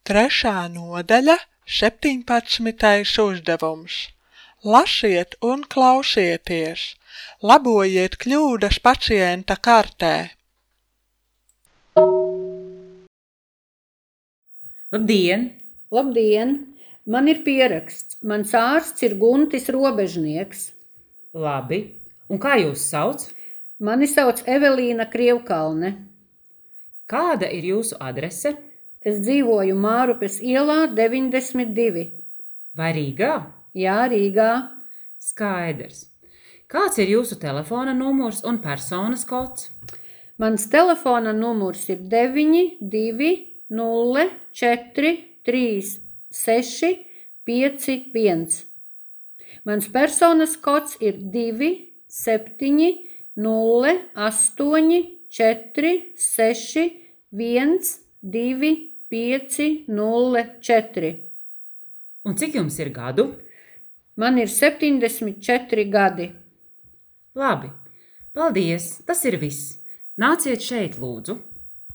Trešā nodaļa, 17. uzdevums. Lasiet un klausieties. Labojiet kļūdas pacienta kartē. Labdien! Labdien! Man ir pieraksts. Mans ārsts ir Guntis Robežnieks. Labi. Un kā jūs sauc? Mani sauc Evelīna Krievkalne. Kāda ir jūsu adrese? Es dzīvoju Mārupes ielā 92. Vai Rīgā? Jā, Rīgā. Skaidrs. Kāds ir jūsu telefona numurs un personas kods? Mans telefona numurs ir 920436551. Mans personas kods ir 2708461254. Un cik jums ir gadu? Man ir 74 gadi. Labi. Paldies, tas ir viss. Nāciet šeit, lūdzu.